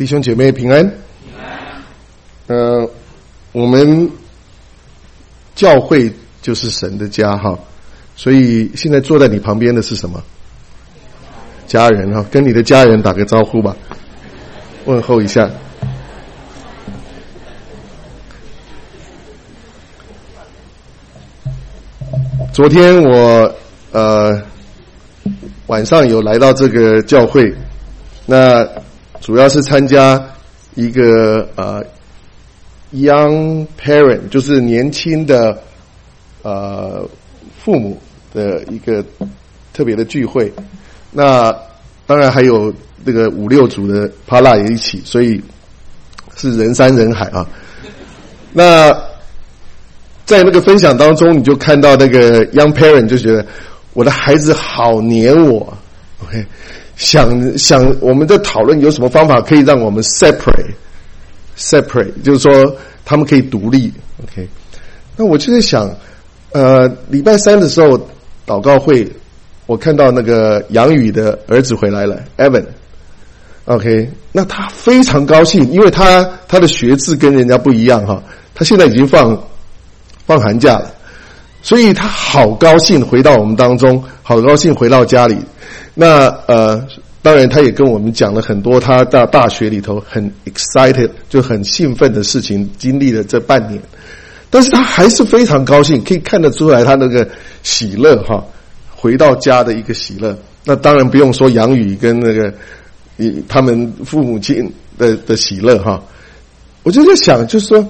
弟兄姐妹平安。我们教会就是神的家哈，所以现在坐在你旁边的是什么？家人哈，跟你的家人打个招呼吧，问候一下。昨天我晚上有来到这个教会，那主要是参加一个young parent， 就是年轻的父母的一个特别的聚会。那当然还有这个5-6组的帕拉也一起，所以是人山人海啊。那在那个分享当中，你就看到那个 young parent 就觉得我的孩子好黏我 ，OK， 想我们在讨论有什么方法可以让我们 separate， 就是说他们可以独立 ，OK。那我就在想，礼拜三的时候祷告会，我看到那个杨宇的儿子回来了 ，Evan，OK， 那他非常高兴，因为他的学制跟人家不一样哈，他现在已经放寒假了，所以他好高兴回到我们当中，好高兴回到家里。那当然他也跟我们讲了很多他在大学里头很 excited 就很兴奋的事情，经历了这半年，但是他还是非常高兴，可以看得出来他那个喜乐哈，回到家的一个喜乐。那当然不用说杨宇跟那个他们父母亲的喜乐哈。我就在想，就是说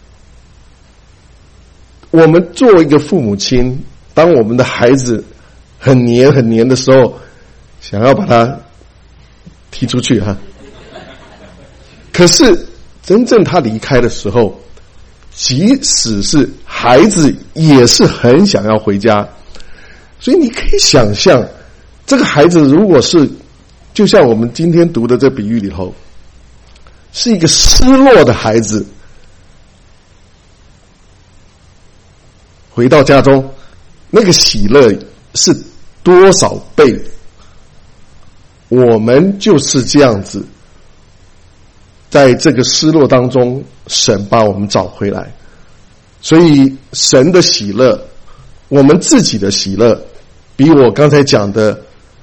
我们作为一个父母亲，当我们的孩子很黏的时候，想要把他踢出去哈。可是真正他离开的时候，即使是孩子也是很想要回家。所以你可以想象，这个孩子如果是就像我们今天读的这比喻里头，是一个失落的孩子，回到家中，那个喜乐是多少倍？我们就是这样子，在这个失落当中，神把我们找回来。所以神的喜乐，我们自己的喜乐，比我刚才讲的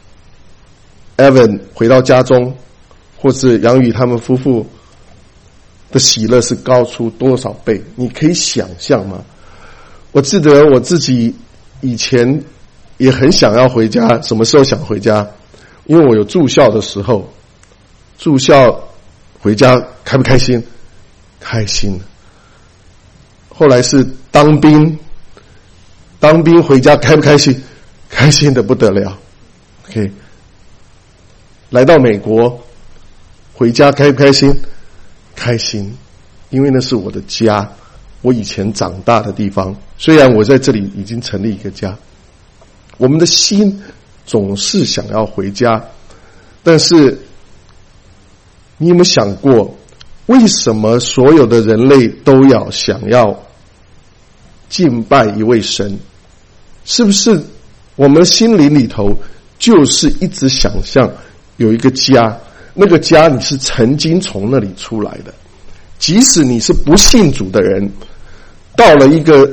Evan 回到家中，或是杨宇他们夫妇的喜乐是高出多少倍？你可以想象吗？我记得我自己以前也很想要回家，什么时候想回家？因为我有住校的时候，住校回家开不开心？开心。后来是当兵回家开不开心？开心的不得了。OK， 来到美国回家开不开心？开心，因为那是我的家，我以前长大的地方。虽然我在这里已经成立一个家，我们的心总是想要回家，但是你有没有想过，为什么所有的人类都要想要敬拜一位神？是不是我们心灵里头就是一直想象有一个家，那个家你是曾经从那里出来的，即使你是不信主的人，到了一个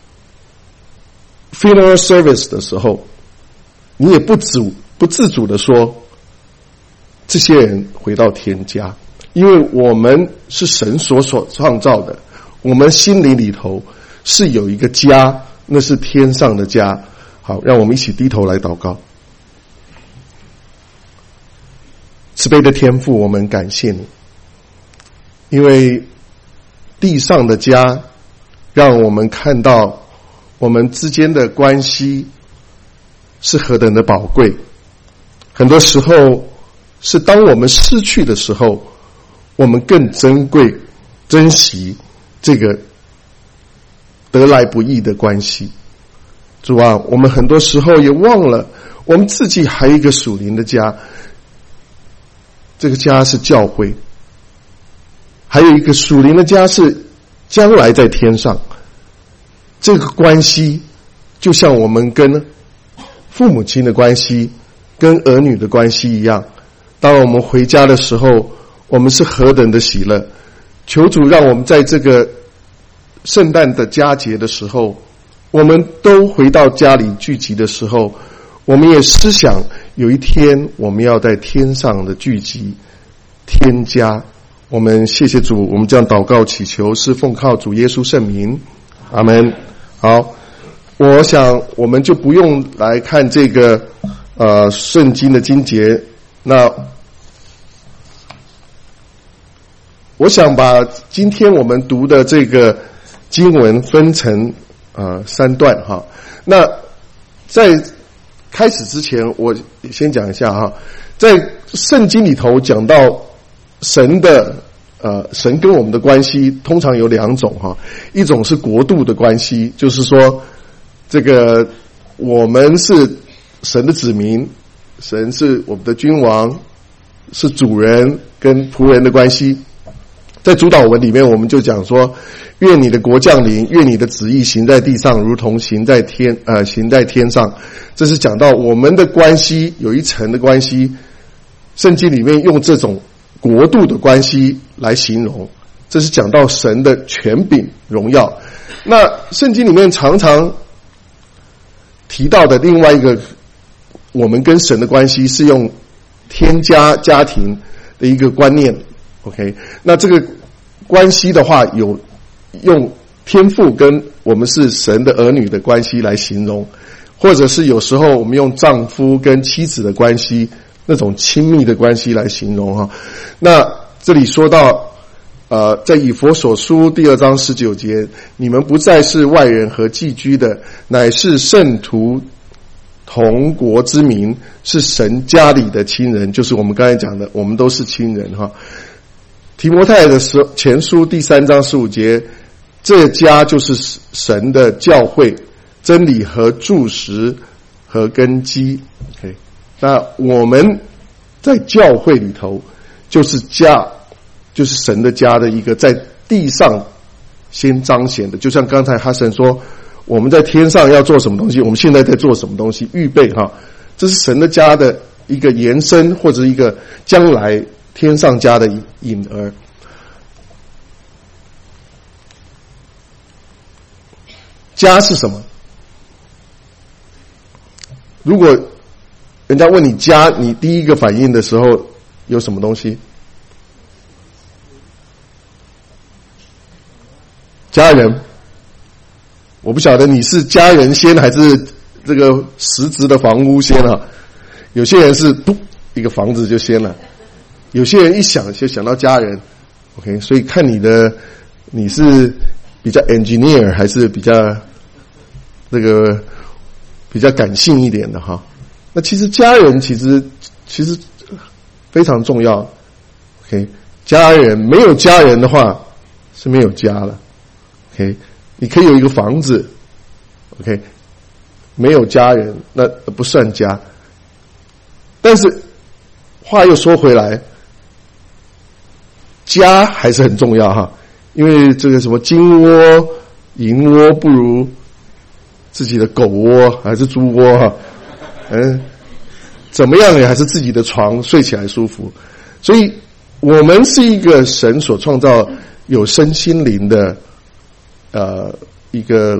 funeral service 的时候，你也不自主的说，这些人回到天家，因为我们是神所创造的，我们心灵里头是有一个家，那是天上的家。好，让我们一起低头来祷告。慈悲的天父，我们感谢你，因为地上的家让我们看到我们之间的关系是何等的宝贵。很多时候是当我们失去的时候，我们更珍贵珍惜这个得来不易的关系。主啊，我们很多时候也忘了我们自己还有一个属灵的家，这个家是教会，还有一个属灵的家是将来在天上。这个关系就像我们跟父母亲的关系，跟儿女的关系一样。当我们回家的时候， 我们是何等的喜乐。求主让我们在这个圣诞的佳节的时候，我们都回到家里聚集的时候，我们也思想有一天我们要在天上的聚集，天家。我们谢谢主，我们这样祷告祈求是奉靠主耶稣圣名，阿们。好，我想我们就不用来看这个圣经的经节。那我想把今天我们读的这个经文分成3段哈。那在开始之前，我先讲一下哈，在圣经里头讲到神跟我们的关系通常有2种哈，一种是国度的关系，就是说这个我们是神的子民，神是我们的君王，是主人跟仆人的关系。在主祷文里面我们就讲说，愿你的国降临，愿你的旨意行在地上如同行在天上。这是讲到我们的关系有一层的关系，圣经里面用这种国度的关系来形容，这是讲到神的权柄荣耀。那圣经里面常常提到的另外一个我们跟神的关系是用天家家庭的一个观念。OK， 那这个关系的话，有用天父跟我们是神的儿女的关系来形容，或者是有时候我们用丈夫跟妻子的关系，那种亲密的关系来形容哈。那这里说到在以弗所书2章19节，你们不再是外人和寄居的，乃是圣徒同国之民，是神家里的亲人，就是我们刚才讲的，我们都是亲人哈。提摩太的前书3章15节，这家就是神的教会，真理和柱石和根基。Okay， 那我们在教会里头就是家，就是神的家的一个在地上先彰显的，就像刚才哈神说我们在天上要做什么东西，我们现在在做什么东西，预备哈，这是神的家的一个延伸，或者一个将来天上家的影儿。家是什么？如果人家问你家，你第一个反应的时候有什么东西？家人。我不晓得你是家人先还是这个实质的房屋先啊？有些人是嘟一个房子就先了，有些人一想就想到家人。OK， 所以看你是比较 engineer 还是比较这个比较感性一点的哈。那其实家人其实非常重要。OK， 家人没有家人的话是没有家了。OK， 你可以有一个房子 ，OK， 没有家人那不算家。但是话又说回来，家还是很重要哈，因为这个什么金窝银窝不如自己的狗窝还是猪窝哈，怎么样也还是自己的床睡起来舒服。所以我们是一个神所创造有身心灵的一个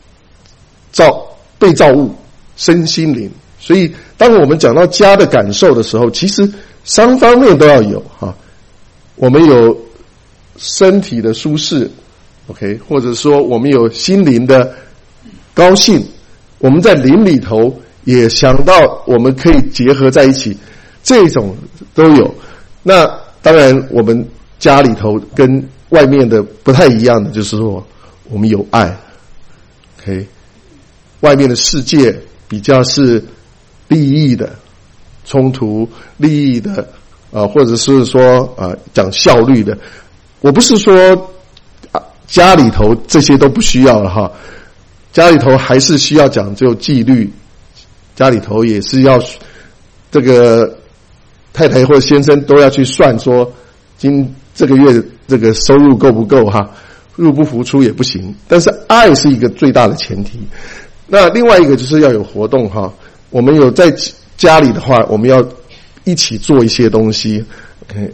被造物，身心灵。所以当我们讲到家的感受的时候，其实3方面都要有哈。我们有身体的舒适 OK， 或者说我们有心灵的高兴，我们在灵里头也想到我们可以结合在一起，这种都有。那当然我们家里头跟外面的不太一样的就是说我们有爱 OK， 外面的世界比较是利益的冲突，利益的或者是说讲效率的。我不是说家里头这些都不需要了哈，家里头还是需要讲究纪律，家里头也是要这个太太或者先生都要去算说这个月这个收入够不够哈，入不敷出也不行。但是爱是一个最大的前提。那另外一个就是要有活动哈，我们有在家里的话，我们要一起做一些东西。OK， 那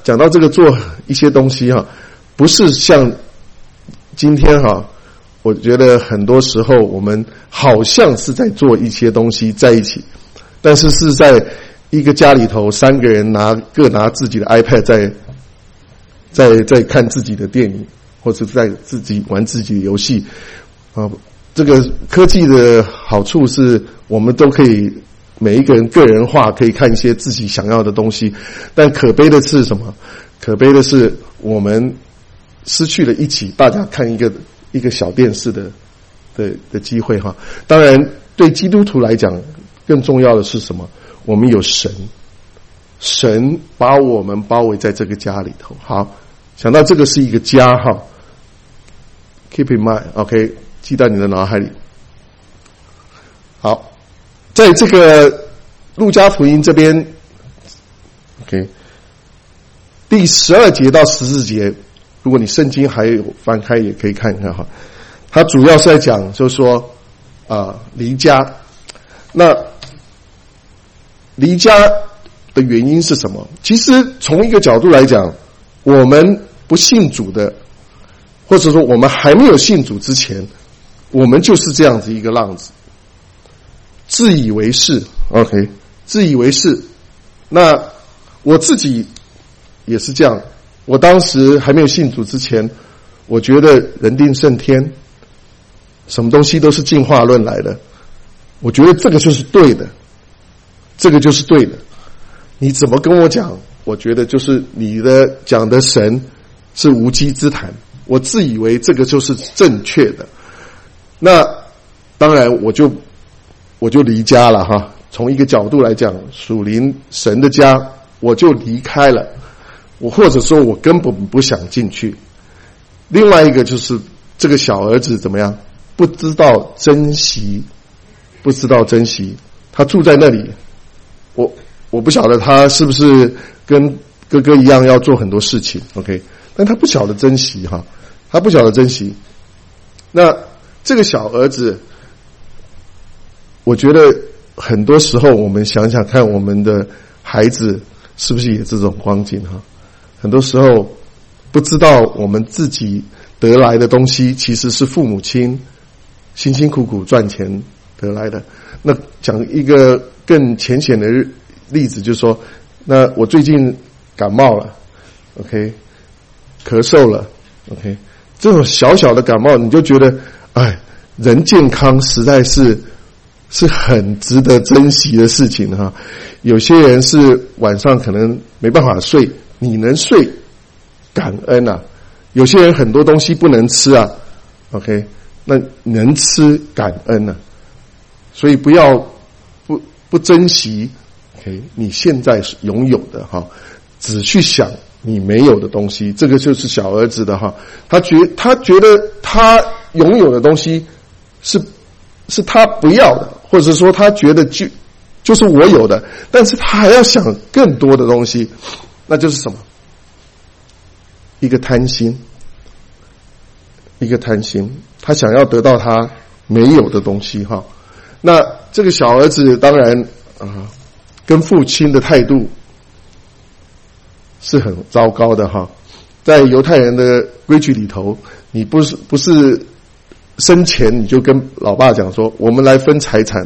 讲到这个做一些东西不是像今天我觉得很多时候我们好像是在做一些东西在一起，但是是在一个家里头3个人各拿自己的 iPad 在看自己的电影，或者在自己玩自己的游戏这个科技的好处是我们都可以每一个人个人化，可以看一些自己想要的东西，但可悲的是什么？可悲的是我们失去了一起大家看一个小电视的机会当然对基督徒来讲更重要的是什么？我们有神把我们包围在这个家里头。好，想到这个是一个家keep in mind OK， 记在你的脑海里。好，在这个路加福音这边 OK 第12节到14节，如果你圣经还有翻开也可以看一看它主要是在讲就是说离家。那离家的原因是什么？其实从一个角度来讲，我们不信主的，或者说我们还没有信主之前，我们就是这样子一个浪子，自以为是 OK， 自以为是。那我自己也是这样，我当时还没有信主之前，我觉得人定胜天，什么东西都是进化论来的，我觉得这个就是对的，这个就是对的。你怎么跟我讲，我觉得就是你的讲的神是无稽之谈，我自以为这个就是正确的。那当然我就离家了从一个角度来讲，属灵神的家我就离开了，我或者说我根本不想进去。另外一个就是这个小儿子怎么样，不知道珍惜，他住在那里，我不晓得他是不是跟哥哥一样要做很多事情 OK， 但他不晓得珍惜他不晓得珍惜。那这个小儿子，我觉得很多时候我们想想看，我们的孩子是不是也这种光景很多时候不知道我们自己得来的东西其实是父母亲辛辛苦苦赚钱得来的。那讲一个更浅显的例子，就是说，那我最近感冒了 OK， 咳嗽了 OK， 这种小小的感冒你就觉得人健康实在是很值得珍惜的事情有些人是晚上可能没办法睡，你能睡感恩有些人很多东西不能吃OK， 那能吃感恩所以不珍惜OK 你现在拥有的只去想你没有的东西。这个就是小儿子的他觉得他拥有的东西是他不要的，或者说他觉得就是我有的，但是他还要想更多的东西，那就是什么？一个贪心，他想要得到他没有的东西那这个小儿子当然跟父亲的态度是很糟糕的在犹太人的规矩里头，你不是生前你就跟老爸讲说我们来分财产，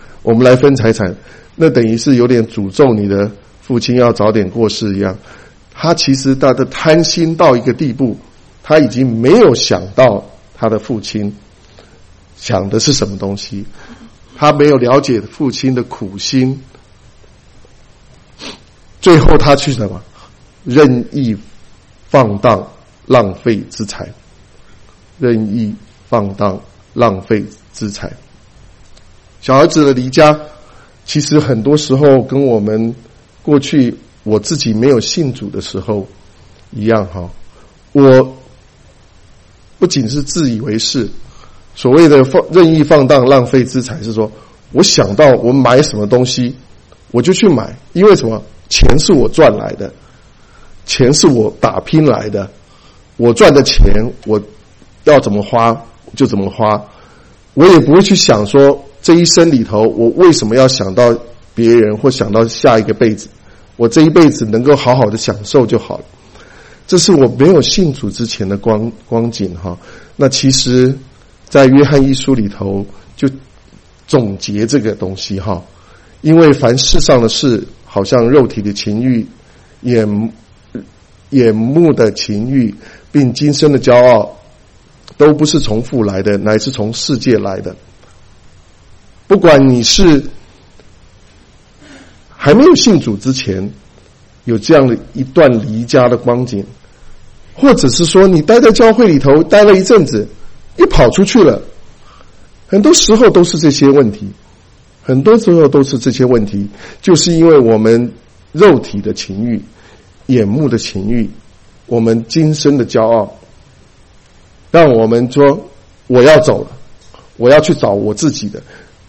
那等于是有点诅咒你的父亲要早点过世一样。他其实他的贪心到一个地步，他已经没有想到他的父亲想的是什么东西，他没有了解父亲的苦心，最后他去什么？任意放荡浪费资财，小儿子的离家其实很多时候跟我们过去我自己没有信主的时候一样我不仅是自以为是，所谓的任意放荡浪费资财是说，我想到我买什么东西我就去买，因为什么？钱是我赚来的，钱是我打拼来的，我赚的钱我要怎么花就怎么花，我也不会去想说这一生里头我为什么要想到别人或想到下一个辈子， 我这一辈子能够好好的享受就好了。这是我没有信主之前的光景哈。那其实在约翰一书里头就总结这个东西哈，因为凡世上的事，好像肉体的情欲、眼目的情欲，并今生的骄傲，都不是从父来的，乃是从世界来的。不管你是还没有信主之前有这样的一段离家的光景，或者是说你待在教会里头待了一阵子又跑出去了，很多时候都是这些问题，就是因为我们肉体的情欲、眼目的情欲，我们今生的骄傲，让我们说我要走了，我要去找我自己的。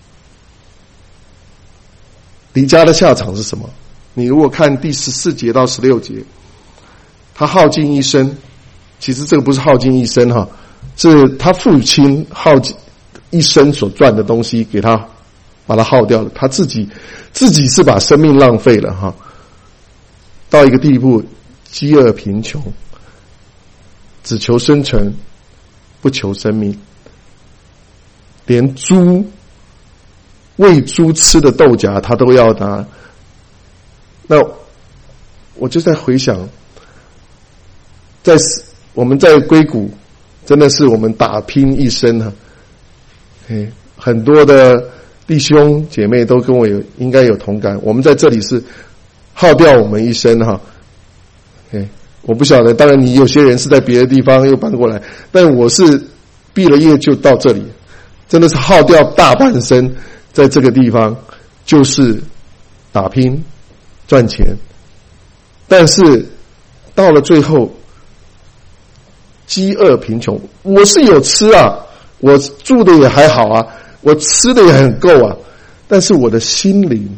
离家的下场是什么？你如果看第14节到16节，他耗尽一生，其实这个不是耗尽一生哈，是他父亲耗尽一生所赚的东西给他把它耗掉了，他自己是把生命浪费了哈。到一个地步，饥饿贫穷，只求生存，不求生命，连喂猪吃的豆荚他都要拿。那我就在回想，我们在硅谷真的是我们打拼一生哈，很多的弟兄姐妹都跟我应该有同感，我们在这里是耗掉我们一生哈。我不晓得，当然你有些人是在别的地方又搬过来，但我是毕了业就到这里，真的是耗掉大半生在这个地方，就是打拼赚钱。但是到了最后饥饿贫穷，我是有吃啊，我住的也还好啊，我吃的也很够啊，但是我的心灵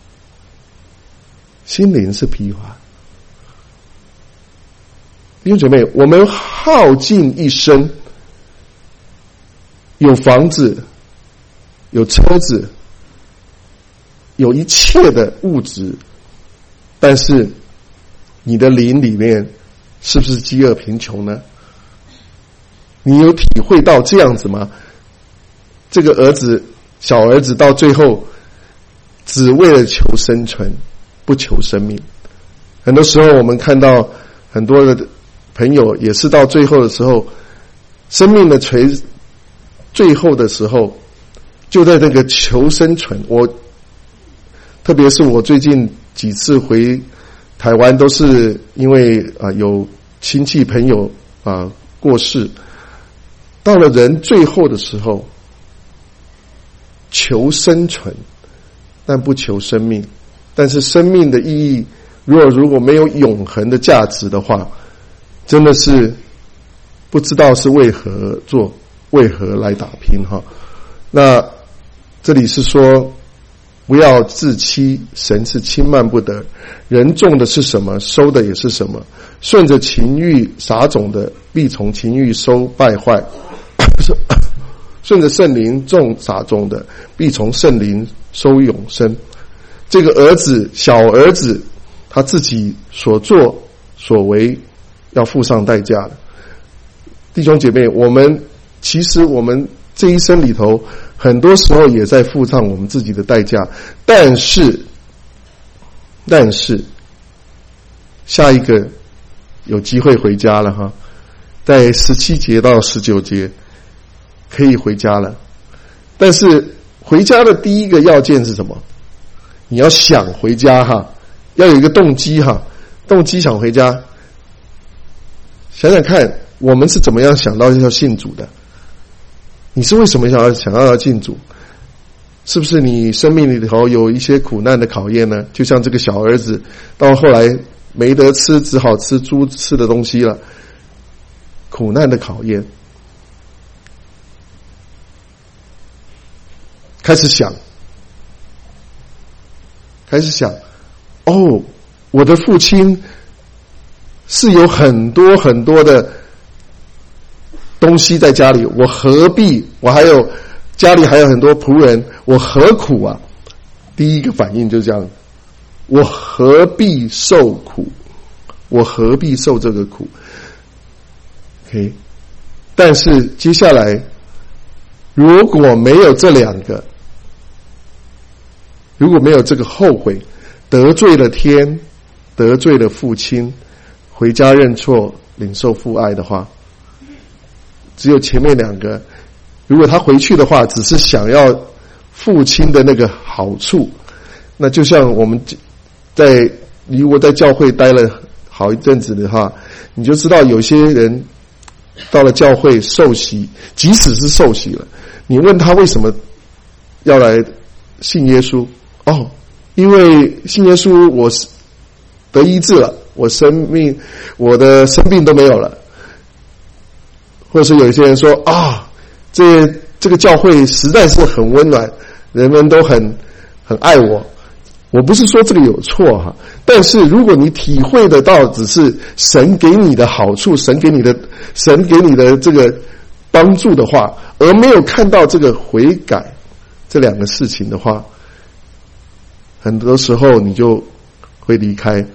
是疲乏。弟兄姐妹，我们耗尽一生，有房子，有车子，有一切的物质，但是你的灵里面是不是饥饿贫穷呢？你有体会到这样子吗？这个小儿子到最后只为了求生存，不求生命。很多时候我们看到很多的朋友也是到最后的时候，生命的最后的时候就在这个求生存。特别是我最近几次回台湾，都是因为有亲戚朋友过世，到了人最后的时候，求生存但不求生命。但是生命的意义如果没有永恒的价值的话，真的是不知道是为何做，为何来打拼哈。那这里是说不要自欺，神是轻慢不得，人种的是什么，收的也是什么。顺着情欲撒种的，必从情欲收败坏；顺着圣灵撒种的，必从圣灵收永生。这个小儿子，他自己所作所为要付上代价的。弟兄姐妹，其实我们这一生里头，很多时候也在付上我们自己的代价，但是下一个有机会回家了哈，在17节到19节可以回家了。但是回家的第一个要件是什么？你要想回家哈，要有一个动机哈，动机想回家。想想看，我们是怎么样想到要信主的？你是为什么想要信主？是不是你生命里头有一些苦难的考验呢？就像这个小儿子到后来没得吃，只好吃猪吃的东西了。苦难的考验，开始想，我的父亲是有很多很多的东西在家里，我何必？我还有家里还有很多仆人，我何苦啊？第一个反应就这样， 我何必受苦？我何必受这个苦 ？OK， 但是接下来如果没有这两个，如果没有这个后悔，得罪了天，得罪了父亲，回家认错，领受父爱的话，只有前面两个，如果他回去的话，只是想要父亲的那个好处，那就像我们如果在教会待了好一阵子的话，你就知道有些人到了教会受洗，即使是受洗了，你问他为什么要来信耶稣？哦，因为信耶稣我得医治了，我的生病都没有了。或者是有一些人说啊，这个教会实在是很温暖，人们都很爱我。我不是说这个有错哈，但是如果你体会得到只是神给你的好处，神给你的这个帮助的话，而没有看到这个悔改这两个事情的话，很多时候你就会离开。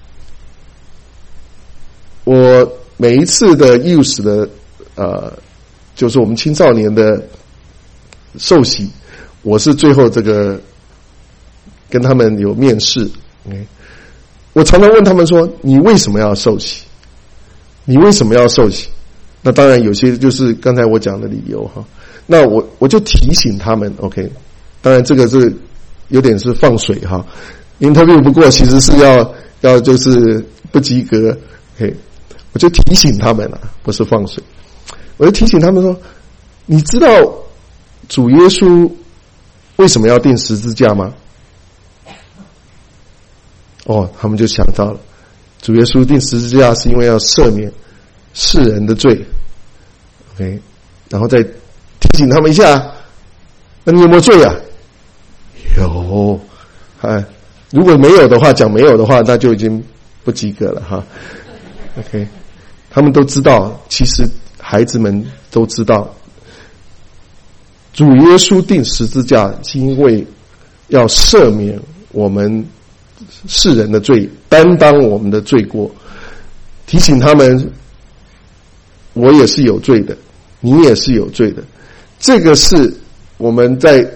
我每一次的 youth 的就是我们青少年的受洗，我是最后这个跟他们有面试。我常常问他们说：“你为什么要受洗？你为什么要受洗？”那当然有些就是刚才我讲的理由哈。那我就提醒他们 ，OK。当然这个是有点是放水哈 ，interview 不过其实是要就是不及格 ，OK。我就提醒他们了，不是放水。我就提醒他们说：“你知道主耶稣为什么要钉十字架吗？”哦，他们就想到了，主耶稣钉十字架是因为要赦免世人的罪。OK， 然后再提醒他们一下，那你有没有罪啊？有，如果没有的话，讲没有的话，那就已经不及格了哈。OK， 他们都知道，其实孩子们都知道，主耶稣钉十字架是因为要赦免我们世人的罪，担当我们的罪过，提醒他们，我也是有罪的，你也是有罪的。这个是我们在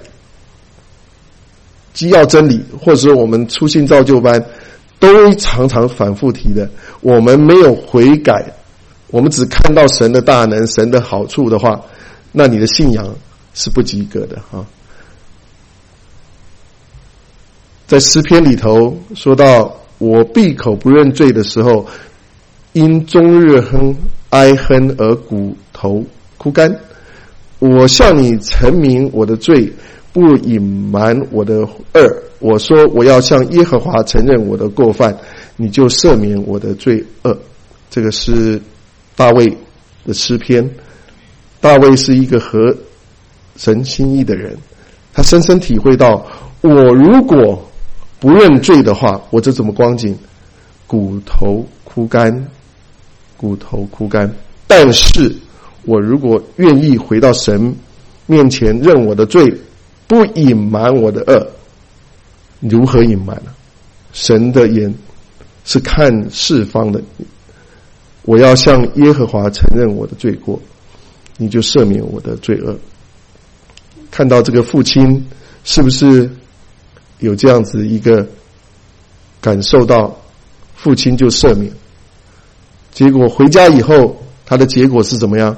基要真理，或者说我们初信造就班都常常反复提的。我们没有悔改，我们只看到神的大能、神的好处的话，那你的信仰是不及格的哈。在诗篇里头说到，我闭口不认罪的时候，因终日哀哼而骨头枯干。我向你陈明我的罪，不隐瞒我的恶。我说我要向耶和华承认我的过犯，你就赦免我的罪恶。这个是大卫的诗篇。大卫是一个合神心意的人，他深深体会到，我如果不认罪的话，我就怎么光景？骨头枯干，骨头枯干。但是我如果愿意回到神面前认我的罪，不隐瞒我的恶，如何隐瞒呢？神的眼是看四方的，我要向耶和华承认我的罪过，你就赦免我的罪恶。看到这个父亲是不是有这样子一个感受到，父亲就赦免，结果回家以后他的结果是怎么样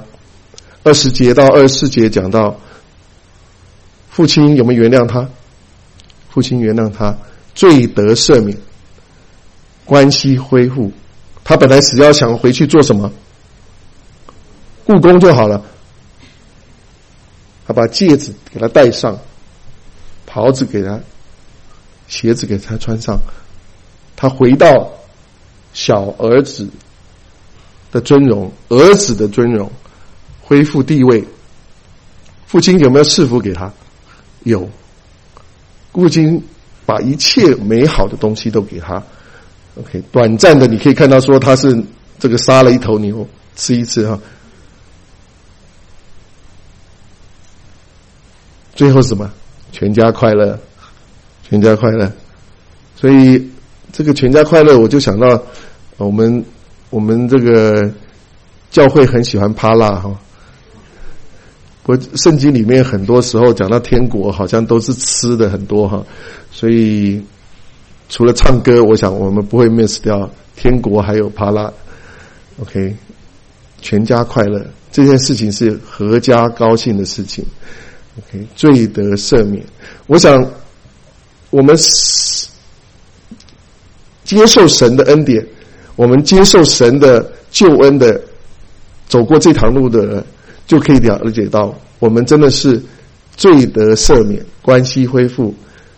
？20节到24节讲到父亲有没有原谅他？父亲原谅他，罪得赦免，关系恢复。他本来只要想回去做什么？故宫就好了。他把戒指给他戴上，袍子给他，鞋子给他穿上，他回到小儿子的尊荣，儿子的尊荣，恢复地位。父亲有没有赐福给他？有。父亲把一切美好的东西都给他。OK， 短暂的你可以看到说他是这个杀了一头牛吃一次哈，最后什么？全家快乐，全家快乐。所以这个全家快乐，我就想到我们这个教会很喜欢趴辣哈。不，圣经里面很多时候讲到天国，好像都是吃的很多哈，所以除了唱歌，我想我们不会 miss 掉天国还有趴辣。OK， 全家快乐这件事情是合家高兴的事情。OK， 罪得赦免。我想我们接受神的恩典，我们接受神的救恩的，走过这条路的人，就可以了解到，我们真的是罪得赦免，关系恢复，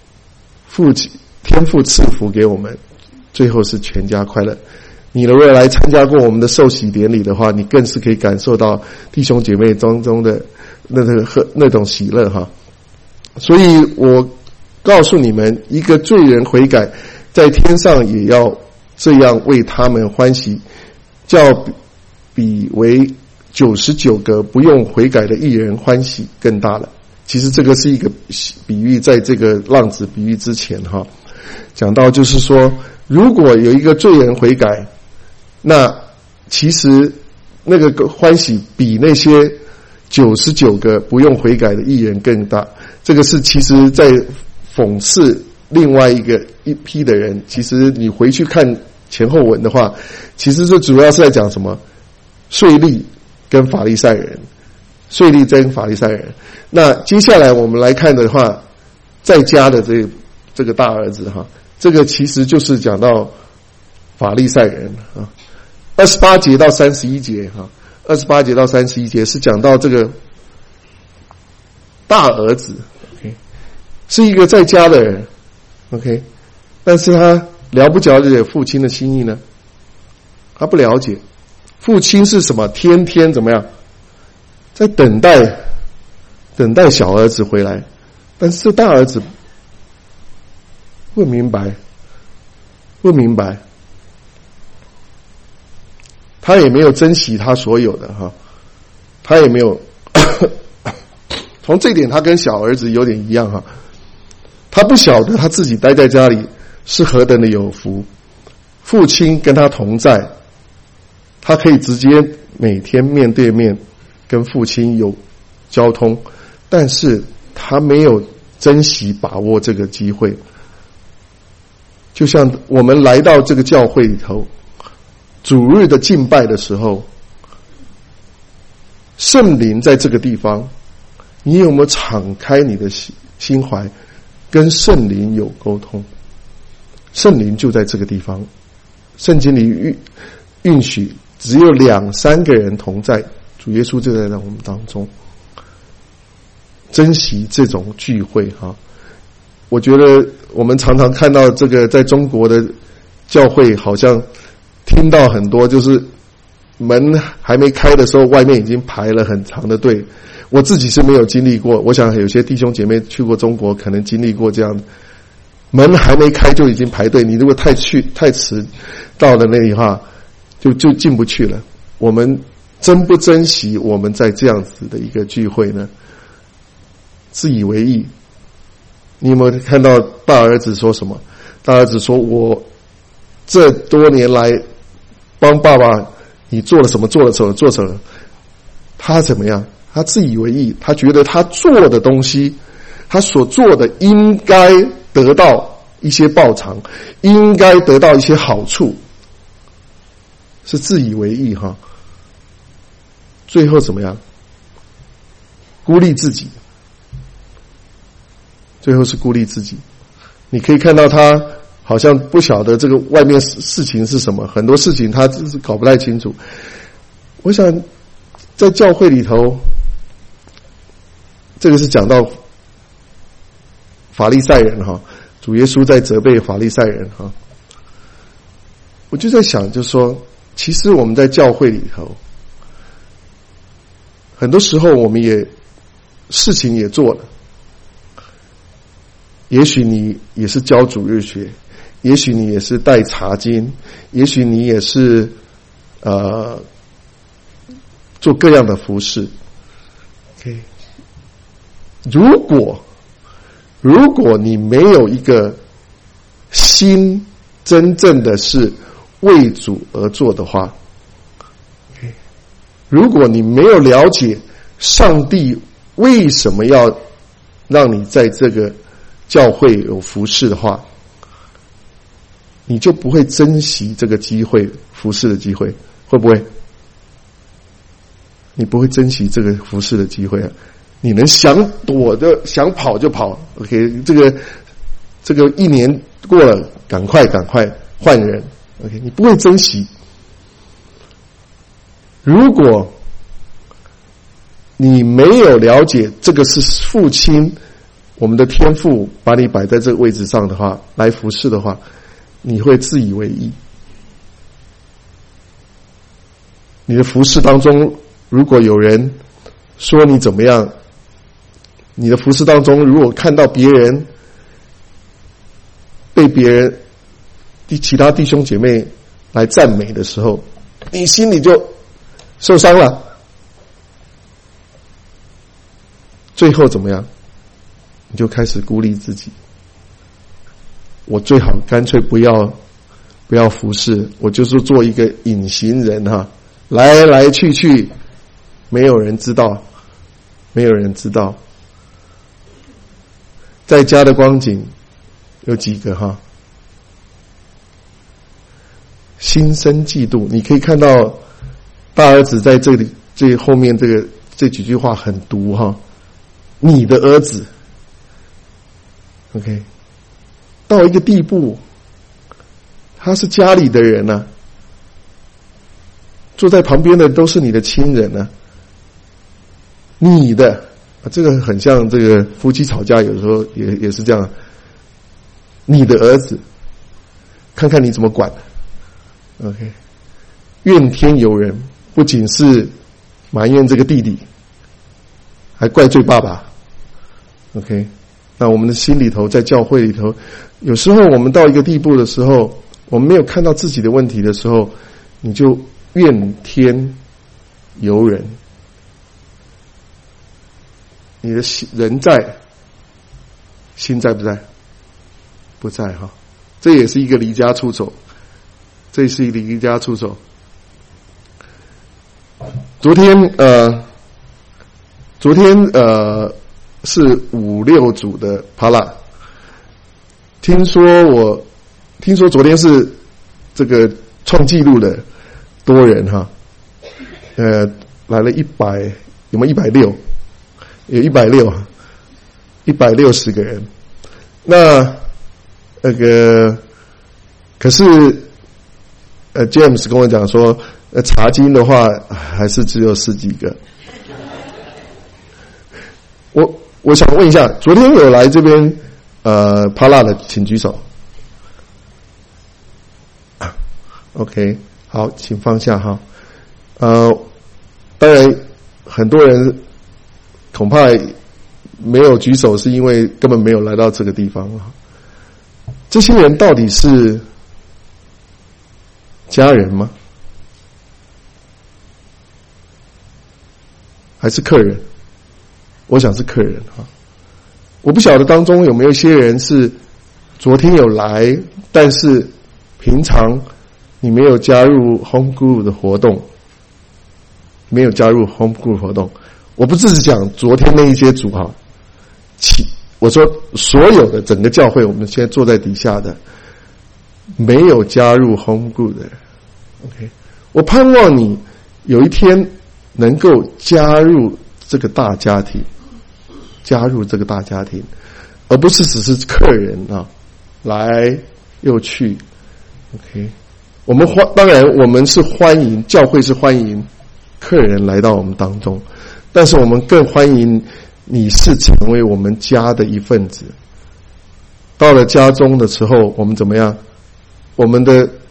天父赐福给我们，最后是全家快乐。你如果来参加过我们的受洗典礼的话，你更是可以感受到弟兄姐妹当中的那种喜乐哈。所以我告诉你们，一个罪人悔改，在天上也要这样为他们欢喜，叫比为99个不用悔改的义人欢喜更大了。其实这个是一个比喻，在这个浪子比喻之前哈，讲到就是说，如果有一个罪人悔改，那其实那个欢喜比那些99个不用悔改的义人更大。这个是其实在讽刺另外一批的人。其实你回去看前后文的话，其实这主要是在讲什么？税吏跟法利赛人，税吏跟法利赛人。那接下来我们来看的话，在家的这个大儿子哈，这个其实就是讲到法利赛人啊。28节到31节哈，28节到31节是讲到这个大儿子 ，OK， 是一个在家的人 ，OK， 但是他了不了解父亲的心意呢？他不了解，父亲是什么？天天怎么样，在等待小儿子回来，但是这大儿子不明白，他也没有珍惜他所有的哈，他也没有从这点他跟小儿子有点一样哈，他不晓得他自己待在家里是何等的有福，父亲跟他同在，他可以直接每天面对面跟父亲有交通，但是他没有珍惜把握这个机会。就像我们来到这个教会里头，主日的敬拜的时候，圣灵在这个地方，你有没有敞开你的心怀，跟圣灵有沟通？圣灵就在这个地方，圣经里允许只有2-3个人同在，主耶稣就在我们当中。珍惜这种聚会哈，我觉得我们常常看到这个在中国的教会，好像听到很多就是门还没开的时候，外面已经排了很长的队。我自己是没有经历过，我想有些弟兄姐妹去过中国，可能经历过这样的，门还没开就已经排队。你如果太迟到了那里的话，就进不去了。我们珍不珍惜我们在这样子的一个聚会呢？自以为意。你有没有看到大儿子说什么？大儿子说：“我这多年来帮爸爸，你做了什么？做了什么？”他怎么样？他自以为意，他觉得他做的东西，他所做的应该得到一些报偿，应该得到一些好处，是自以为意哈。最后怎么样？孤立自己。最后是孤立自己。你可以看到他好像不晓得这个外面事情是什么，很多事情他是搞不太清楚。我想在教会里头，这个是讲到法利赛人哈，主耶稣在责备法利赛人哈。我就在想，就是说，其实我们在教会里头，很多时候我们也事情也做了。也许你也是教主日学，也许你也是带查经，也许你也是做各样的服事。OK， 如果你没有一个心真正的是为主而做的话，如果你没有了解上帝为什么要让你在这个教会有服事的话，你就不会珍惜这个机会，服事的机会，会不会？你不会珍惜这个服事的机会啊！你能想躲的想跑就跑 ，OK？ 这个一年过了，赶快换人 ，OK？ 你不会珍惜。如果你没有了解这个是父亲，我们的天父把你摆在这个位置上的话，来服侍的话，你会自以为意。你的服侍当中，如果有人说你怎么样，你的服侍当中，如果看到别人被别人其他弟兄姐妹来赞美的时候，你心里就受伤了。最后怎么样？你就开始孤立自己。我最好干脆不要服侍，我就是做一个隐形人哈，来来去去，没有人知道。在家的光景有几个哈？心生嫉妒。你可以看到大儿子在这里最后面这几句话很毒哈。你的儿子 ，OK， 到一个地步，他是家里的人啊，坐在旁边的都是你的亲人啊，你的这个很像这个夫妻吵架，有时候也是这样，你的儿子，看看你怎么管 ，OK， 怨天尤人，不仅是埋怨这个弟弟，还怪罪爸爸。OK， 那我们的心里头，在教会里头，有时候我们到一个地步的时候，我们没有看到自己的问题的时候，你就怨天尤人。你的人在，心在不在？不在哈，这也是一个离家出走，这是一个离家出走。昨天是5-6组的帕拉，听说昨天是这个创纪录的多人哈，来了100，有没有160？有160个人。那个可是James 跟我讲说，查经的话还是只有10几个。我想问一下，昨天有来这边帕拉的请举手。OK， 好，请放下哈。当然很多人恐怕没有举手，是因为根本没有来到这个地方啊。这些人到底是家人吗？还是客人？我想是客人哈。我不晓得当中有没有一些人是昨天有来，但是平常你没有加入 home group 的活动，没有加入 home group 活动。我不只是讲昨天那一些组哈，我说所有的整个教会，我们现在坐在底下的没有加入 home group 的人 ，OK， 我盼望你有一天能够加入这个大家庭，而不是只是客人啊，来又去 ，OK。当然我们是欢迎，教会是欢迎客人来到我们当中，但是我们更欢迎你是成为我们家的一份子。到了家中的时候，我们怎么样？我们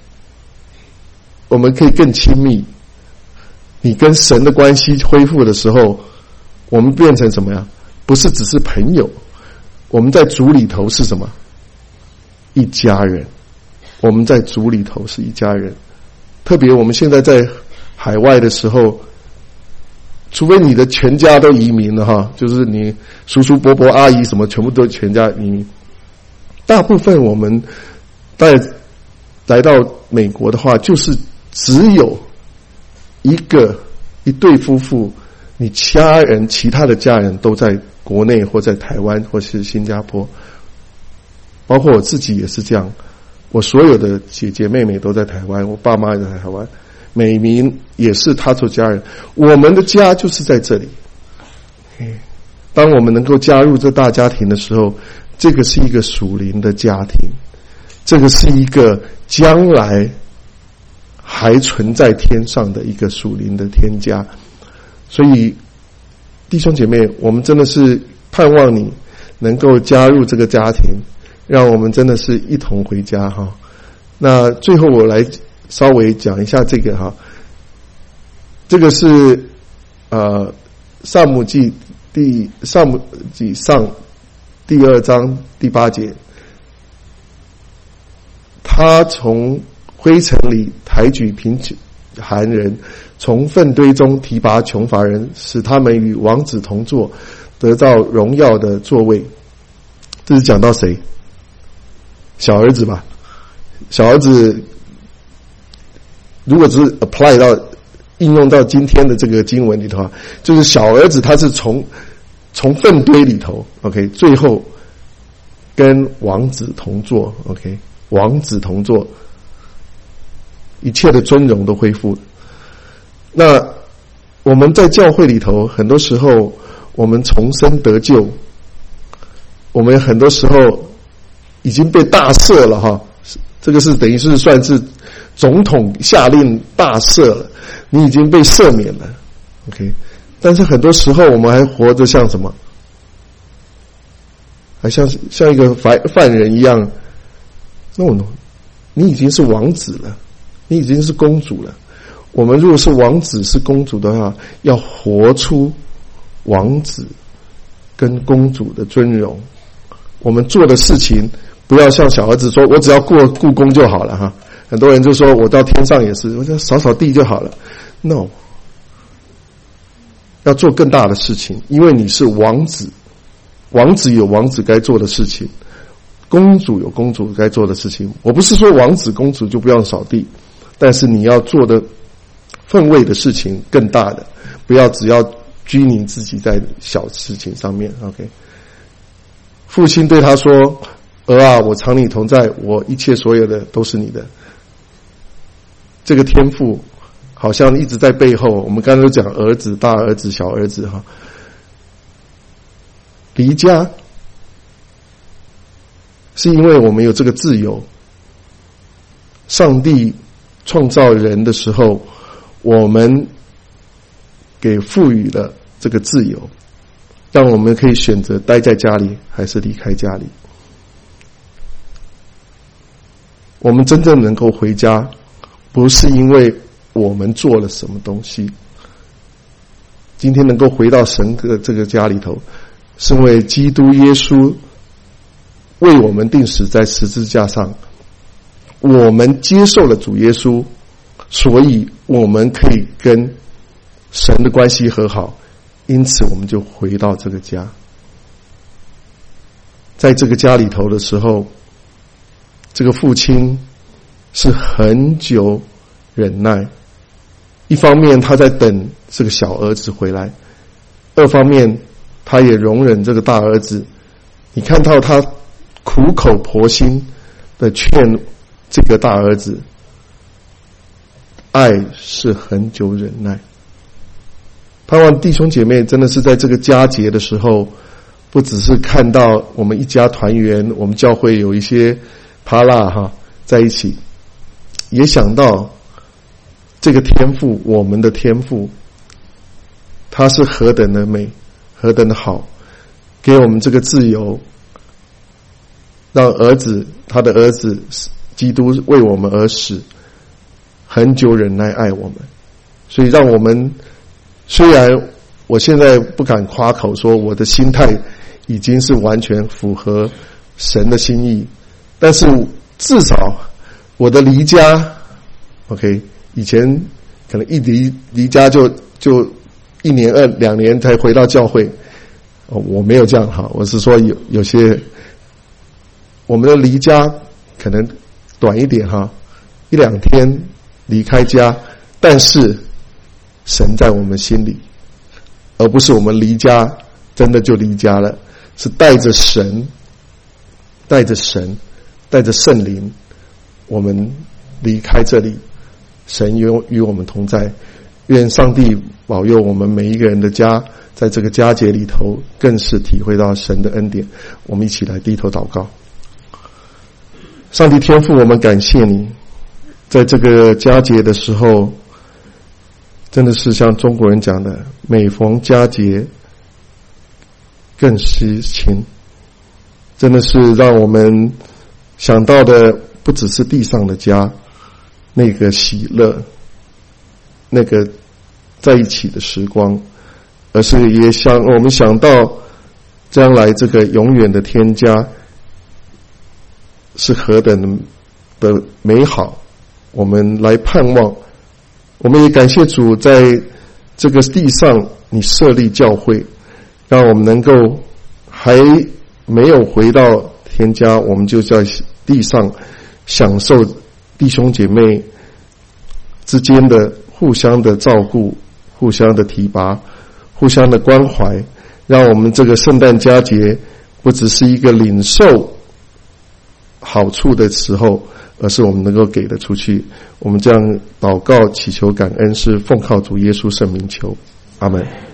可以更亲密。你跟神的关系恢复的时候，我们变成什么样？不是只是朋友，我们在主里头是什么？一家人。我们在主里头是一家人。特别我们现在在海外的时候，除非你的全家都移民了哈，就是你叔叔伯伯阿姨什么全部都全家移民，大部分我们在来到美国的话，就是只有一对夫妇，你其他的家人都在国内或在台湾或是新加坡，包括我自己也是这样。我所有的姐姐妹妹都在台湾，我爸妈也在台湾，美民也是他做家人，我们的家就是在这里。当我们能够加入这大家庭的时候，这个是一个属灵的家庭，这个是一个将来还存在天上的一个属灵的天家。所以弟兄姐妹，我们真的是盼望你能够加入这个家庭，让我们真的是一同回家哈。那最后我来稍微讲一下这个哈，这个是撒母记上第2章第8节，他从灰尘里抬举贫寒人，从粪堆中提拔穷乏人，使他们与王子同坐，得到荣耀的座位。这是讲到谁？小儿子吧。小儿子如果只是 apply 到应用到今天的这个经文里头啊，就是小儿子他是从粪堆里头 OK， 最后跟王子同坐 OK， 王子同坐，一切的尊荣都恢复了。那我们在教会里头，很多时候我们重生得救，我们很多时候已经被大赦了哈，这个是等于是算是总统下令大赦了，你已经被赦免了 OK， 但是很多时候我们还活着像什么？还像一个犯人一样。No， 你已经是王子了，你已经是公主了。我们如果是王子是公主的话，要活出王子跟公主的尊荣。我们做的事情不要像小儿子说，我只要过故宫就好了哈。很多人就说我到天上也是，我就扫扫地就好了。No， 要做更大的事情，因为你是王子，王子有王子该做的事情，公主有公主该做的事情。我不是说王子公主就不要扫地，但是你要做的分位的事情更大的，不要只要拘泥自己在小事情上面 OK。 父亲对他说，儿啊，我常你同在，我一切所有的都是你的。这个天父好像一直在背后，我们刚才都讲儿子、大儿子、小儿子哈。离家是因为我们有这个自由，上帝创造人的时候，我们给赋予了这个自由，让我们可以选择待在家里还是离开家里。我们真正能够回家，不是因为我们做了什么东西，今天能够回到神的这个家里头，是因为基督耶稣为我们钉死在十字架上，我们接受了主耶稣，所以我们可以跟神的关系和好，因此我们就回到这个家。在这个家里头的时候，这个父亲是很久忍耐，一方面他在等这个小儿子回来，二方面他也容忍这个大儿子。你看到他苦口婆心的劝这个大儿子，爱是很久忍耐。盼望弟兄姐妹真的是在这个佳节的时候，不只是看到我们一家团圆，我们教会有一些帕拉哈在一起，也想到这个天父，我们的天父，他是何等的美，何等的好，给我们这个自由，让儿子，他的儿子基督为我们而死，很久忍耐爱我们。所以让我们，虽然我现在不敢夸口说我的心态已经是完全符合神的心意，但是至少我的离家 OK， 以前可能一离家就1年2年才回到教会，我没有这样哈，我是说有些我们的离家可能短一点哈， 1-2天离开家，但是神在我们心里，而不是我们离家真的就离家了，是带着神，带着圣灵，我们离开这里，神与我们同在。愿上帝保佑我们每一个人的家，在这个佳节里头更是体会到神的恩典。我们一起来低头祷告。上帝天父，我们感谢你，在这个佳节的时候，真的是像中国人讲的，每逢佳节更思亲，真的是让我们想到的不只是地上的家，那个喜乐，那个在一起的时光，而是也我们想到将来这个永远的天家是何等的美好，我们来盼望。我们也感谢主，在这个地上你设立教会，让我们能够还没有回到天家，我们就在地上享受弟兄姐妹之间的互相的照顾，互相的提拔，互相的关怀，让我们这个圣诞佳节不只是一个领受好处的时候，而是我们能够给得出去。我们这样祷告祈求感恩，是奉靠主耶稣圣名求，阿们。